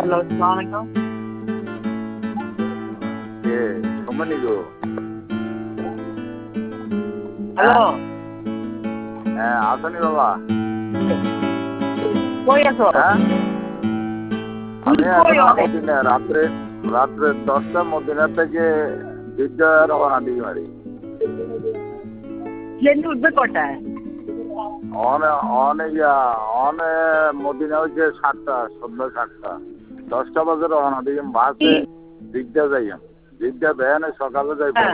Hello, আসসালামু আলাইকুম। কে সমনি গো? Hello, হ্যাঁ আসনি বাবা। কই আছো? হ্যাঁ তুমি আমি কই এখন অনে? মদিনা রাত্রে 10টা মদিনা থেকে বিদ্যা রওনা দিই মারি। প্লেন উঠবে কটায়? অনে অনে ইয়া অনে মদিনা হচ্ছে 7টা সন্ধ্যা 7টা 10টা বাজে রওনা দিই বাসে বিদ্যা যাই বিদ্যা ভ্যানে সকালে যাই। হ্যাঁ।